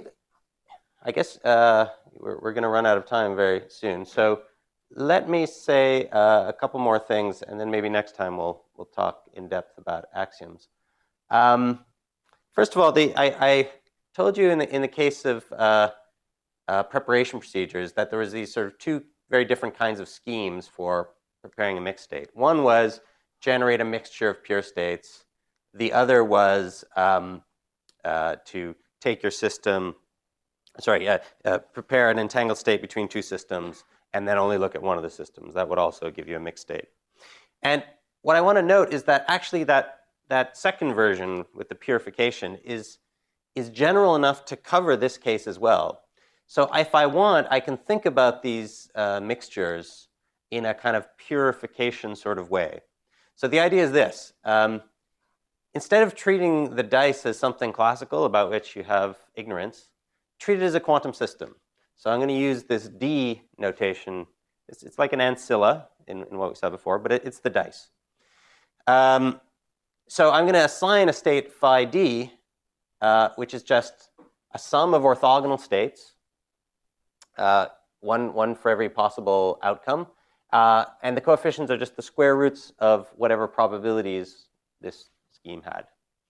I guess uh, we're, we're going to run out of time very soon. So let me say uh, a couple more things, and then maybe next time we'll, we'll talk in depth about axioms. Um, first of all, the, I, I told you in the, in the case of uh, uh, preparation procedures that there was these sort of two very different kinds of schemes for preparing a mixed state. One was generate a mixture of pure states. The other was um, uh, to take your system, sorry, uh, uh, prepare an entangled state between two systems and then only look at one of the systems. That would also give you a mixed state. And what I want to note is that actually that, that second version with the purification is, is general enough to cover this case as well. So if I want, I can think about these uh, mixtures in a kind of purification sort of way. So the idea is this. Um, instead of treating the dice as something classical about which you have ignorance, treat it as a quantum system. So I'm going to use this D notation. It's, it's like an ancilla in, in what we saw before, but it, it's the dice. Um, so I'm going to assign a state phi D, uh, which is just a sum of orthogonal states, uh, one, one for every possible outcome. Uh, and the coefficients are just the square roots of whatever probabilities this scheme had.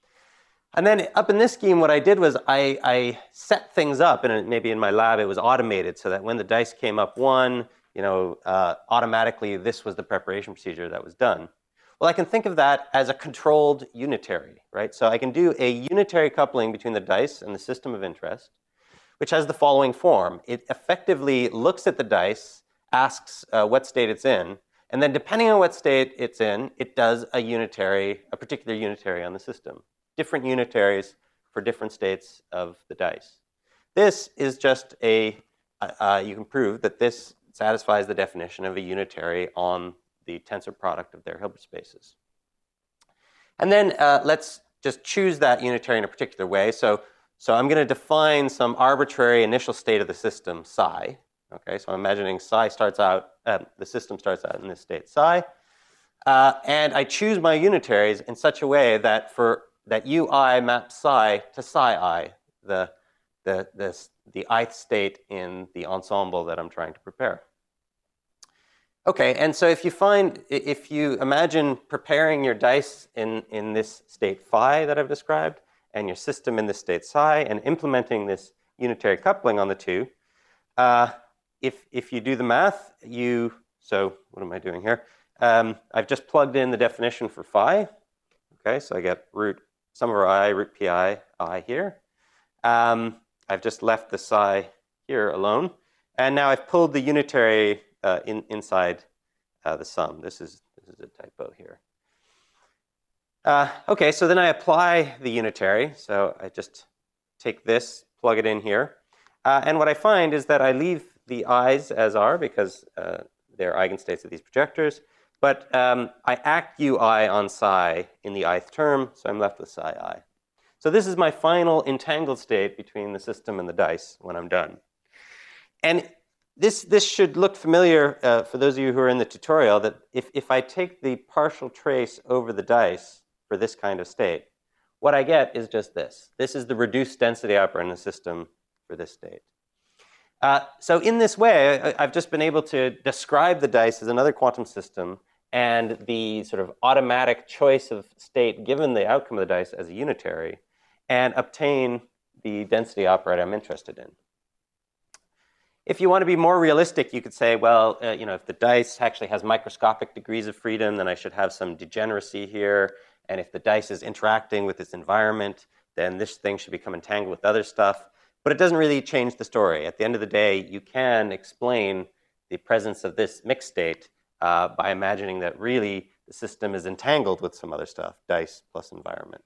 And then up in this scheme, what I did was I, I set things up, and maybe in my lab it was automated so that when the dice came up one, you know, uh, automatically this was the preparation procedure that was done. Well, I can think of that as a controlled unitary, right? So I can do a unitary coupling between the dice and the system of interest, which has the following form. It effectively looks at the dice, asks uh, what state it's in, and then depending on what state it's in, it does a unitary, a particular unitary on the system. Different unitaries for different states of the dice. This is just a, uh, you can prove that this satisfies the definition of a unitary on the tensor product of their Hilbert spaces. And then uh, let's just choose that unitary in a particular way. So, so I'm going to define some arbitrary initial state of the system, psi. Okay, so I'm imagining psi starts out, uh, the system starts out in this state, psi. Uh, and I choose my unitaries in such a way that for that ui maps psi to psi I, the, the, the, the ith state in the ensemble that I'm trying to prepare. Okay, and so if you find, if you imagine preparing your dice in, in this state phi that I've described, and your system in this state psi, and implementing this unitary coupling on the two, uh, if, if you do the math, you so what am I doing here? Um, I've just plugged in the definition for phi. Okay, so I get root sum over I, root pi, I here. Um, I've just left the psi here alone. And now I've pulled the unitary uh, in, inside uh, the sum. This is, this is a typo here. Uh, okay, so then I apply the unitary. So I just take this, plug it in here. Uh, and what I find is that I leave the i's as are because uh, they're eigenstates of these projectors. But um, I act ui on psi in the ith term, so I'm left with psi I. So this is my final entangled state between the system and the dice when I'm done. And this, this should look familiar uh, for those of you who are in the tutorial, that if, if I take the partial trace over the dice for this kind of state, what I get is just this. This is the reduced density operator in the system for this state. Uh, so in this way, I, I've just been able to describe the dice as another quantum system and the sort of automatic choice of state given the outcome of the dice as a unitary and obtain the density operator I'm interested in. If you want to be more realistic, you could say, well, uh, you know, if the dice actually has microscopic degrees of freedom, then I should have some degeneracy here. And if the dice is interacting with its environment, then this thing should become entangled with other stuff. But it doesn't really change the story. At the end of the day, you can explain the presence of this mixed state uh, by imagining that really the system is entangled with some other stuff, dice plus environment.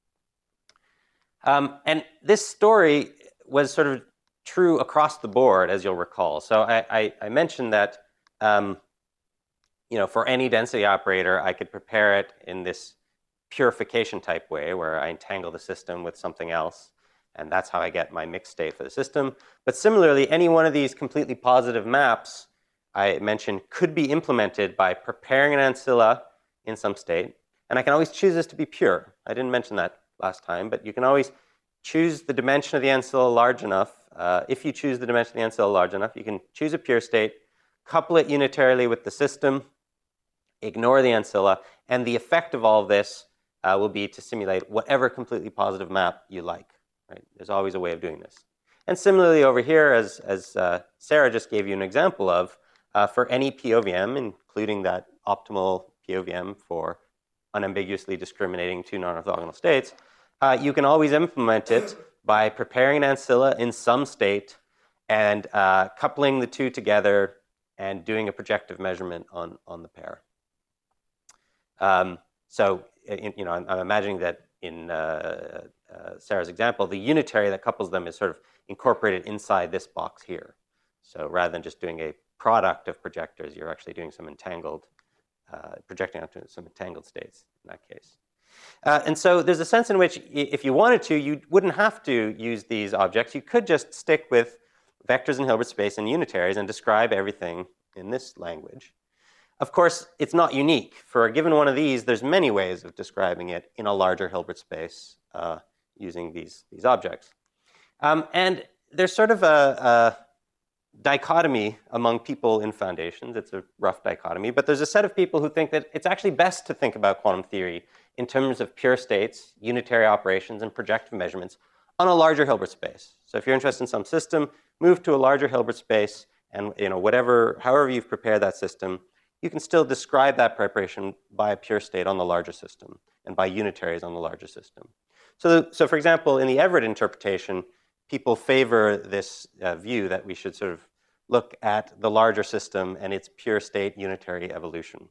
Um, and this story was sort of true across the board, as you'll recall. So I, I, I mentioned that um, you know, for any density operator, I could prepare it in this purification type way where I entangle the system with something else. And that's how I get my mixed state for the system. But similarly, any one of these completely positive maps I mentioned could be implemented by preparing an ancilla in some state. And I can always choose this to be pure. I didn't mention that last time, but you can always choose the dimension of the ancilla large enough. Uh, if you choose the dimension of the ancilla large enough, you can choose a pure state, couple it unitarily with the system, ignore the ancilla, and the effect of all of this uh, will be to simulate whatever completely positive map you like. Right? There's always a way of doing this. And similarly over here, as, as uh, Sarah just gave you an example of, uh, for any P O V M, including that optimal P O V M for unambiguously discriminating two non-orthogonal states, uh, you can always implement it by preparing an ancilla in some state and uh, coupling the two together and doing a projective measurement on, on the pair. Um, so, in, you know, I'm, I'm imagining that in uh, uh, Sarah's example, the unitary that couples them is sort of incorporated inside this box here. So rather than just doing a product of projectors, you're actually doing some entangled, uh, projecting out to some entangled states in that case. Uh, and so there's a sense in which if you wanted to, you wouldn't have to use these objects. You could just stick with vectors in Hilbert space and unitaries and describe everything in this language. Of course, it's not unique. For a given one of these, there's many ways of describing it in a larger Hilbert space uh, using these, these objects. Um, and there's sort of a, a dichotomy among people in foundations. It's a rough dichotomy. But there's a set of people who think that it's actually best to think about quantum theory in terms of pure states, unitary operations, and projective measurements on a larger Hilbert space. So if you're interested in some system, move to a larger Hilbert space, and you know, whatever, however you've prepared that system, you can still describe that preparation by a pure state on the larger system and by unitaries on the larger system. So, so for example, in the Everett interpretation, people favor this uh, view that we should sort of look at the larger system and its pure state unitary evolution.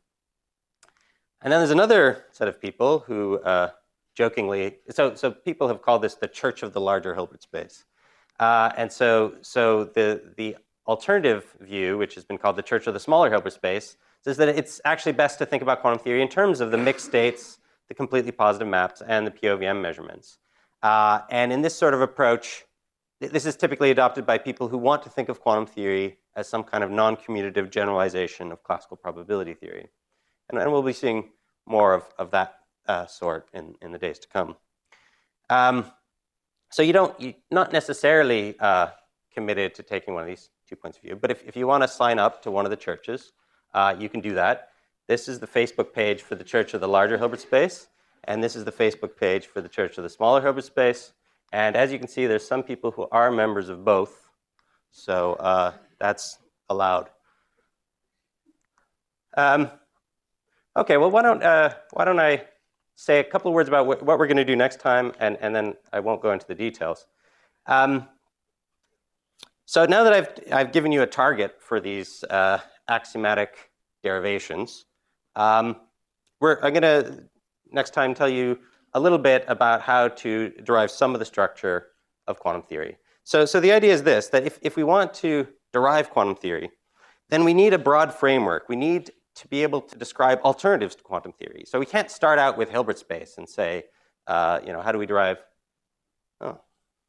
And then there's another set of people who uh, jokingly, so, so people have called this the church of the larger Hilbert space. Uh, and so, so the, the alternative view, which has been called the church of the smaller Hilbert space, says that it's actually best to think about quantum theory in terms of the mixed states, the completely positive maps, and the P O V M measurements. Uh, and in this sort of approach, this is typically adopted by people who want to think of quantum theory as some kind of non-commutative generalization of classical probability theory. And, and we'll be seeing more of, of that uh, sort in, in the days to come. Um, so you don't, you're not necessarily uh, committed to taking one of these two points of view, but if, if you want to sign up to one of the churches, uh, you can do that. This is the Facebook page for the Church of the Larger Hilbert Space, and this is the Facebook page for the Church of the Smaller Hilbert Space. And as you can see, there's some people who are members of both, so uh, that's allowed. Um, okay, well, why don't, uh, why don't I say a couple of words about what, what we're going to do next time, and, and then I won't go into the details. Um, so now that I've, I've given you a target for these uh, axiomatic derivations, um, we're, I'm going to next time tell you a little bit about how to derive some of the structure of quantum theory. So, so the idea is this, that if, if we want to derive quantum theory, then we need a broad framework. We need to be able to describe alternatives to quantum theory. So we can't start out with Hilbert space and say, uh, you know, how do we derive, oh,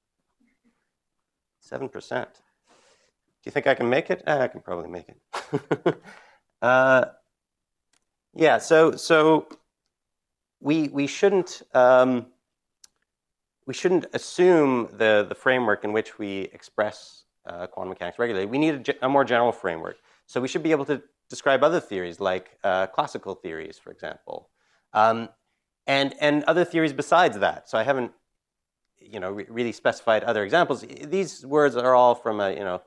seven percent. Do you think I can make it? Eh, I can probably make it. uh, yeah, so, so we, we, shouldn't, um, we shouldn't assume the, the framework in which we express uh, quantum mechanics regularly. We need a, a more general framework. So we should be able to describe other theories, like uh, classical theories, for example, um, and, and other theories besides that. So I haven't you know, re really specified other examples. These words are all from a, you know,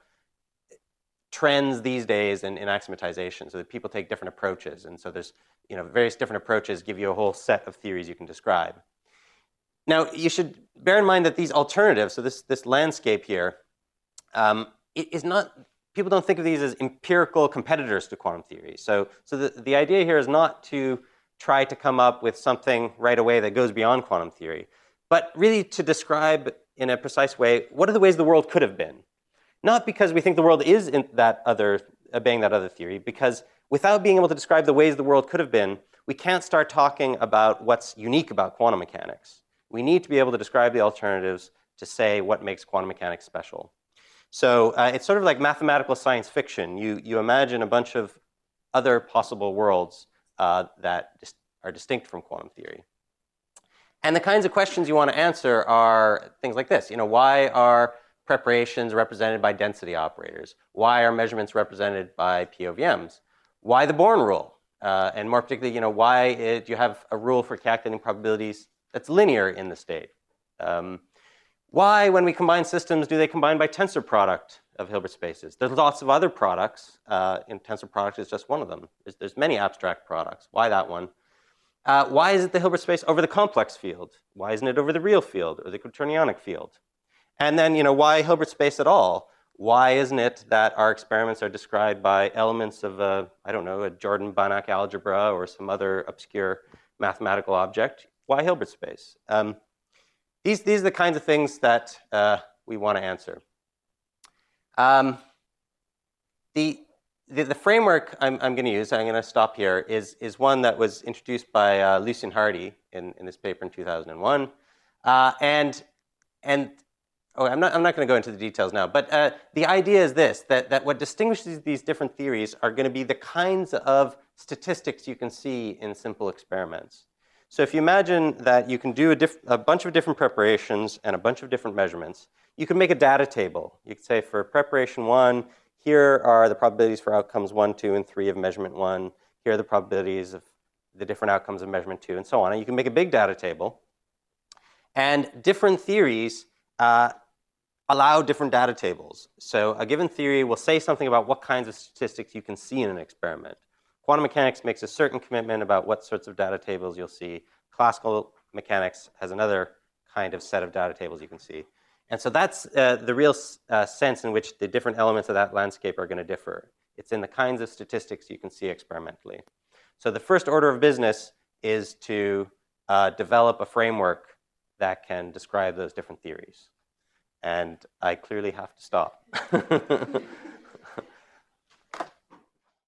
trends these days in, in axiomatization, so that people take different approaches. And so there's, you know, various different approaches give you a whole set of theories you can describe. Now, you should bear in mind that these alternatives, so this, this landscape here, um, it is not, people don't think of these as empirical competitors to quantum theory. So, so the, the idea here is not to try to come up with something right away that goes beyond quantum theory, but really to describe in a precise way, what are the ways the world could have been? Not because we think the world is in that other, obeying that other theory, because without being able to describe the ways the world could have been, we can't start talking about what's unique about quantum mechanics. We need to be able to describe the alternatives to say what makes quantum mechanics special. So uh, it's sort of like mathematical science fiction. You, you imagine a bunch of other possible worlds uh, that dis are distinct from quantum theory. And the kinds of questions you want to answer are things like this. You know, why are preparations represented by density operators? Why are measurements represented by P O V Ms? Why the Born rule? Uh, and more particularly, you know, why it, you have a rule for calculating probabilities that's linear in the state? Um, why, when we combine systems, do they combine by tensor product of Hilbert spaces? There's lots of other products, uh, and tensor product is just one of them. There's, there's many abstract products. Why that one? Uh, why is it the Hilbert space over the complex field? Why isn't it over the real field or the quaternionic field? And then, you know, why Hilbert space at all? Why isn't it that our experiments are described by elements of a, I don't know, a Jordan-Banach algebra or some other obscure mathematical object? Why Hilbert space? Um, these, these are the kinds of things that uh, we want to answer. Um, the, the, the framework I'm, I'm going to use, I'm going to stop here, is, is one that was introduced by uh, Lucien Hardy in, in this paper in two thousand one. Uh, and, and Oh, I'm not, I'm not going to go into the details now, but uh, the idea is this, that, that what distinguishes these different theories are going to be the kinds of statistics you can see in simple experiments. So if you imagine that you can do a, diff a bunch of different preparations and a bunch of different measurements, you can make a data table. You could say for preparation one, here are the probabilities for outcomes one, two, and three of measurement one. Here are the probabilities of the different outcomes of measurement two, and so on. And you can make a big data table. And different theories Uh, allow different data tables. So a given theory will say something about what kinds of statistics you can see in an experiment. Quantum mechanics makes a certain commitment about what sorts of data tables you'll see. Classical mechanics has another kind of set of data tables you can see. And so that's uh, the real uh, sense in which the different elements of that landscape are going to differ. It's in the kinds of statistics you can see experimentally. So the first order of business is to uh, develop a framework that can describe those different theories. And I clearly have to stop.